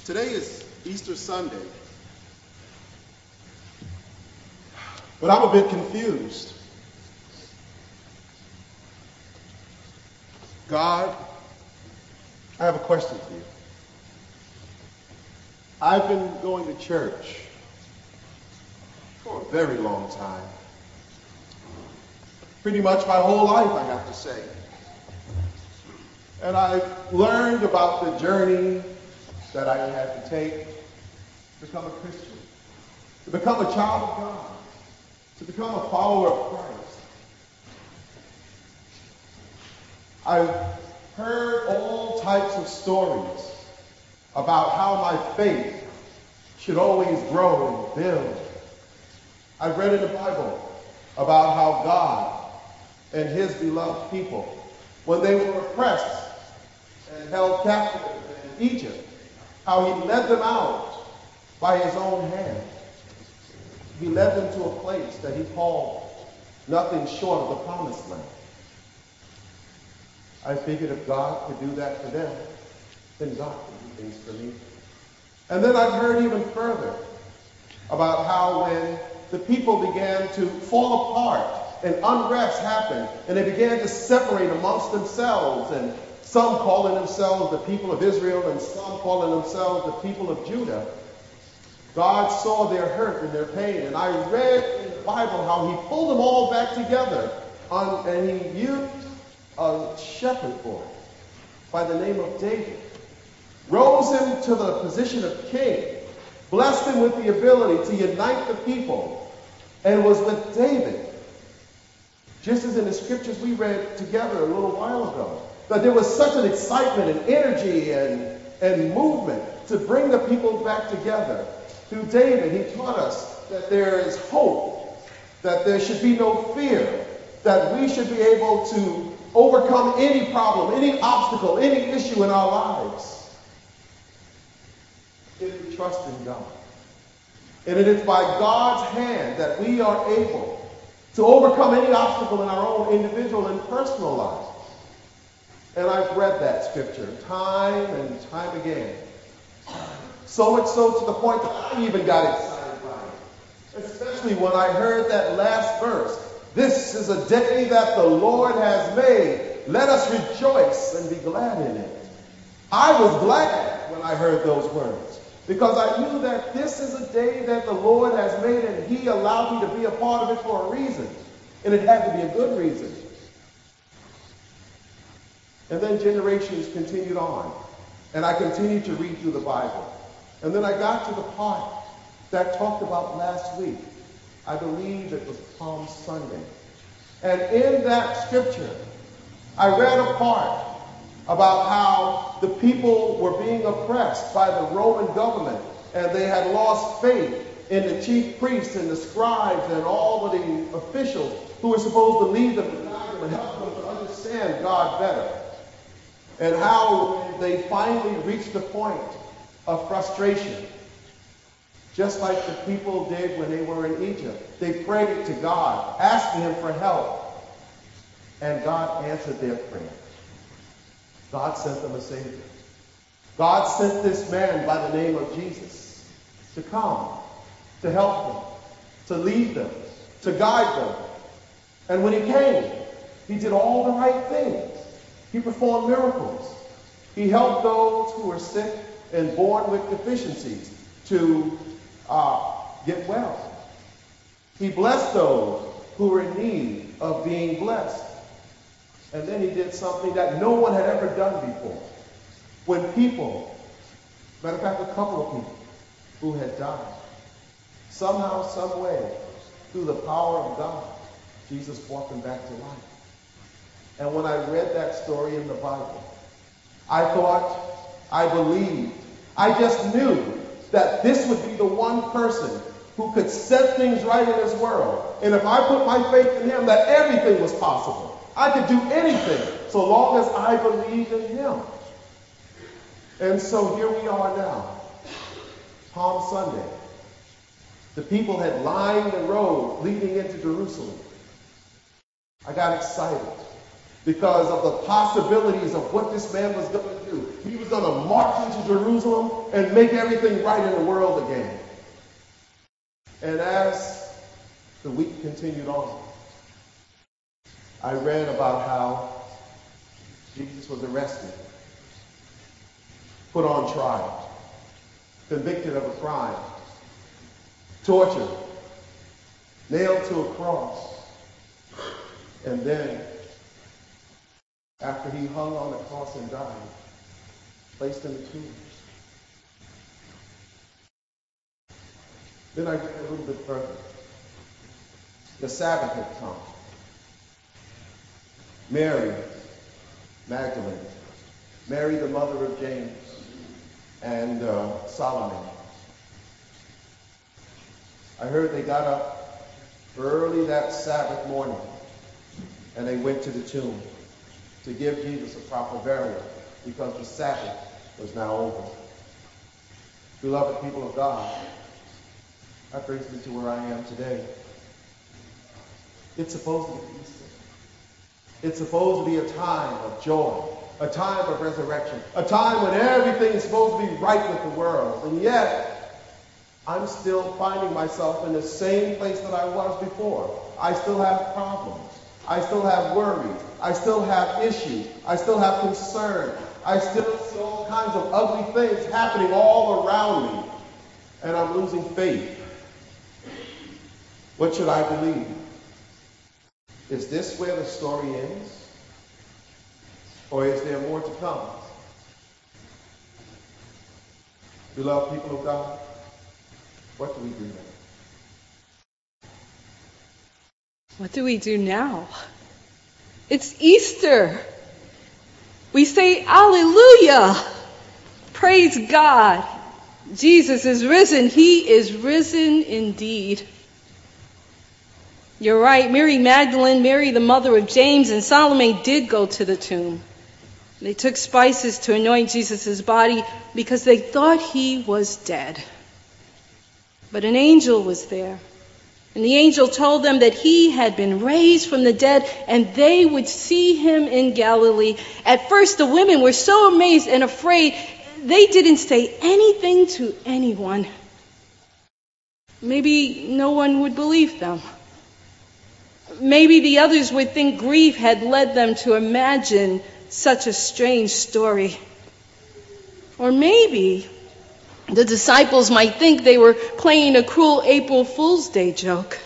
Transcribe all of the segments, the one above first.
Today is Easter Sunday, but I'm a bit confused. God, I have a question for you. I've been going to church for a very long time. Pretty much my whole life, I have to say. And I've learned about the journey that I had to take to become a Christian, to become a child of God, to become a follower of Christ. I've heard all types of stories about how my faith should always grow and build. I've read in the Bible about how God and his beloved people, when they were oppressed and held captive in Egypt, how he led them out by his own hand. He led them to a place that he called nothing short of the promised land. I figured if God could do that for them, then God can do things for me. And then I've heard even further about how when the people began to fall apart and unrest happened, and they began to separate amongst themselves, and some calling themselves the people of Israel and some calling themselves the people of Judah, God saw their hurt and their pain. And I read in the Bible how he pulled them all back together, and he used a shepherd boy by the name of David, rose him to the position of king, blessed him with the ability to unite the people, and was with David. Just as in the scriptures we read together a little while ago, that there was such an excitement and energy and movement to bring the people back together. Through David, he taught us that there is hope, that there should be no fear, that we should be able to overcome any problem, any obstacle, any issue in our lives if we trust in God. And it is by God's hand that we are able to overcome any obstacle in our own individual and personal lives. And I've read that scripture time and time again. So much so to the point that I even got excited by it. Especially when I heard that last verse. This is a day that the Lord has made. Let us rejoice and be glad in it. I was glad when I heard those words, because I knew that this is a day that the Lord has made, and he allowed me to be a part of it for a reason. And it had to be a good reason. And then generations continued on, and I continued to read through the Bible. And then I got to the part that talked about last week. I believe it was Palm Sunday. And in that scripture, I read a part about how the people were being oppressed by the Roman government, and they had lost faith in the chief priests and the scribes and all of the officials who were supposed to lead them and guide them and help them to understand God better. And how they finally reached the point of frustration, just like the people did when they were in Egypt. They prayed to God, asking him for help, and God answered their prayer. God sent them a Savior. God sent this man by the name of Jesus to come, to help them, to lead them, to guide them. And when he came, he did all the right things. He performed miracles. He helped those who were sick and born with deficiencies to get well. He blessed those who were in need of being blessed. And then he did something that no one had ever done before. When people, matter of fact, a couple of people who had died, somehow, some way, through the power of God, Jesus brought them back to life. And when I read that story in the Bible, I thought, I believed, I just knew that this would be the one person who could set things right in this world. And if I put my faith in him, that everything was possible. I could do anything so long as I believed in him. And so here we are now, Palm Sunday. The people had lined the road leading into Jerusalem. I got excited because of the possibilities of what this man was going to to do. He was going to march into Jerusalem and make everything right in the world again. And as the week continued on, I read about how Jesus was arrested, put on trial, convicted of a crime, tortured, nailed to a cross, and then, after he hung on the cross and died, placed in the tomb. Then I get a little bit further. The Sabbath had come. Mary Magdalene, Mary the mother of James, and Solomon. I heard they got up early that Sabbath morning and they went to the tomb to give Jesus a proper burial because the Sabbath was now over. Beloved people of God, that brings me to where I am today. It's supposed to be Easter. It's supposed to be a time of joy, a time of resurrection, a time when everything is supposed to be right with the world. And yet, I'm still finding myself in the same place that I was before. I still have problems. I still have worries. I still have issues. I still have concern. I still see all kinds of ugly things happening all around me. And I'm losing faith. What should I believe? Is this where the story ends? Or is there more to come? Beloved people of God, what do we do now? What do we do now? It's Easter. We say, Alleluia! Praise God. Jesus is risen. He is risen indeed. You're right. Mary Magdalene, Mary the mother of James, and Salome did go to the tomb. They took spices to anoint Jesus' body because they thought he was dead. But an angel was there. And the angel told them that he had been raised from the dead and they would see him in Galilee. At first, the women were so amazed and afraid, they didn't say anything to anyone. Maybe no one would believe them. Maybe the others would think grief had led them to imagine such a strange story. Or maybe the disciples might think they were playing a cruel April Fool's Day joke.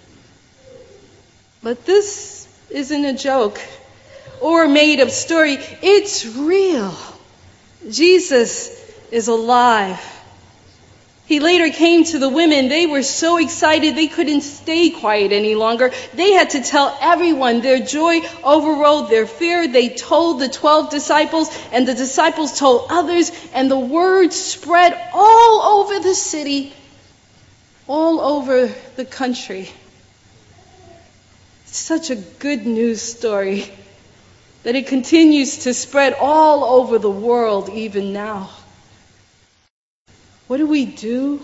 But this isn't a joke or a made-up story. It's real. Jesus is alive. He later came to the women. They were so excited they couldn't stay quiet any longer. They had to tell everyone. Their joy overrode their fear. They told the 12 disciples, and the disciples told others, and the word spread all over the city, all over the country. It's such a good news story that it continues to spread all over the world even now. What do we do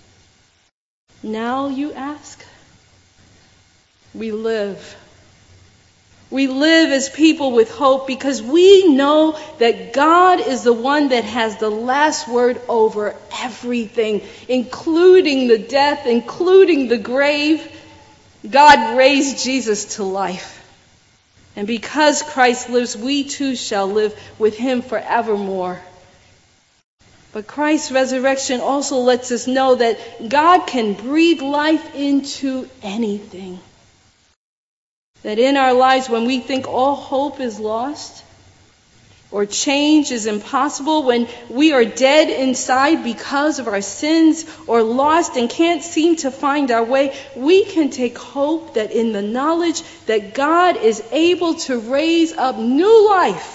now, you ask? We live. We live as people with hope because we know that God is the one that has the last word over everything, including the death, including the grave. God raised Jesus to life. And because Christ lives, we too shall live with him forevermore. But Christ's resurrection also lets us know that God can breathe life into anything. That in our lives, when we think all hope is lost, or change is impossible, when we are dead inside because of our sins, or lost and can't seem to find our way, we can take hope that in the knowledge that God is able to raise up new life.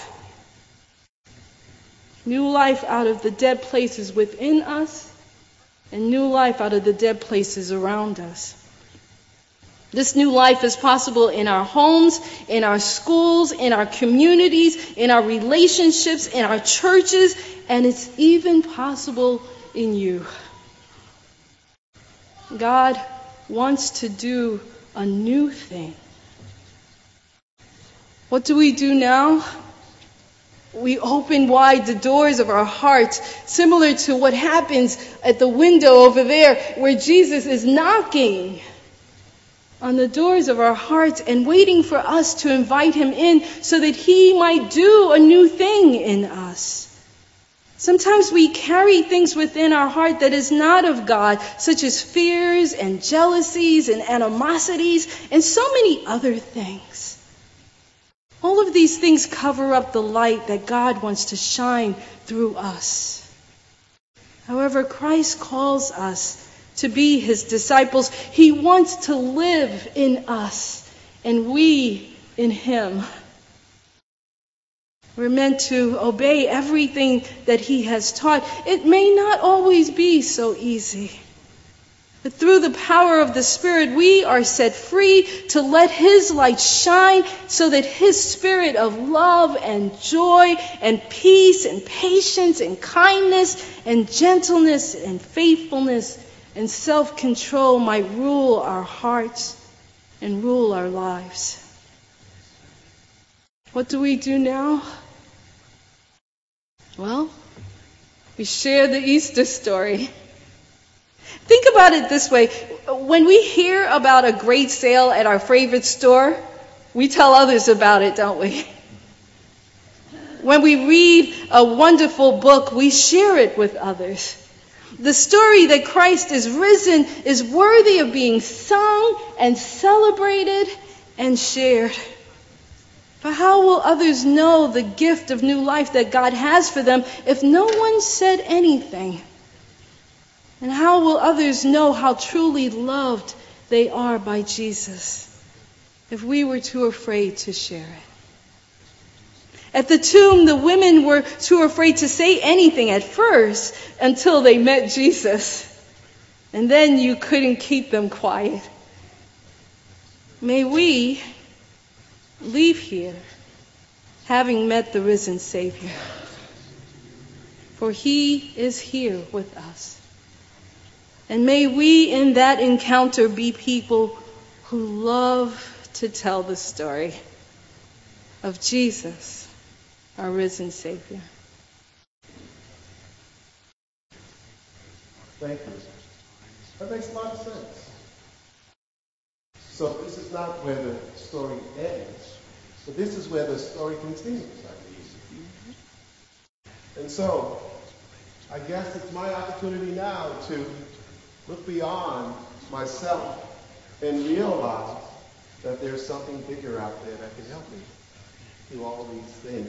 New life out of the dead places within us, and new life out of the dead places around us. This new life is possible in our homes, in our schools, in our communities, in our relationships, in our churches, and it's even possible in you. God wants to do a new thing. What do we do now? We open wide the doors of our hearts, similar to what happens at the window over there where Jesus is knocking on the doors of our hearts and waiting for us to invite him in so that he might do a new thing in us. Sometimes we carry things within our heart that is not of God, such as fears and jealousies and animosities and so many other things. All of these things cover up the light that God wants to shine through us. However, Christ calls us to be his disciples. He wants to live in us and we in him. We're meant to obey everything that he has taught. It may not always be so easy. But through the power of the Spirit, we are set free to let his light shine so that his spirit of love and joy and peace and patience and kindness and gentleness and faithfulness and self-control might rule our hearts and rule our lives. What do we do now? Well, we share the Easter story. Think about it this way. When we hear about a great sale at our favorite store, we tell others about it, don't we? When we read a wonderful book, we share it with others. The story that Christ is risen is worthy of being sung and celebrated and shared. But how will others know the gift of new life that God has for them if no one said anything? And how will others know how truly loved they are by Jesus if we were too afraid to share it? At the tomb, the women were too afraid to say anything at first until they met Jesus. And then you couldn't keep them quiet. May we leave here having met the risen Savior. For he is here with us. And may we in that encounter be people who love to tell the story of Jesus, our risen Savior. Thank you. That makes a lot of sense. So this is not where the story ends, but this is where the story continues, I believe. And so, I guess it's my opportunity now to look beyond myself and realize that there's something bigger out there that can help me do all these things.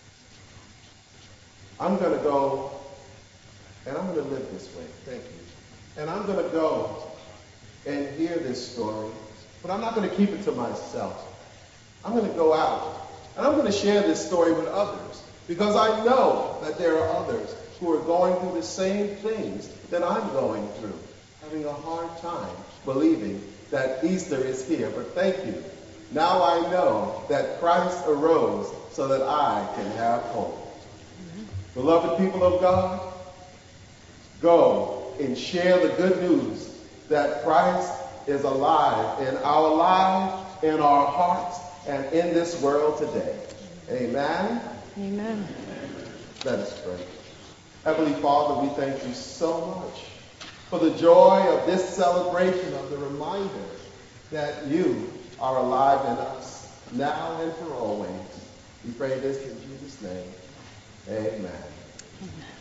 I'm going to go, and I'm going to live this way. Thank you. And I'm going to go and hear this story, but I'm not going to keep it to myself. I'm going to go out, and I'm going to share this story with others, because I know that there are others who are going through the same things that I'm going through, having a hard time believing that Easter is here. But thank you. Now I know that Christ arose so that I can have hope. Beloved people of God, go and share the good news that Christ is alive in our lives, in our hearts, and in this world today. Amen? Amen. Let us pray. Heavenly Father, we thank you so much for the joy of this celebration of the reminder that you are alive in us, now and for always. We pray this in Jesus' name. Amen.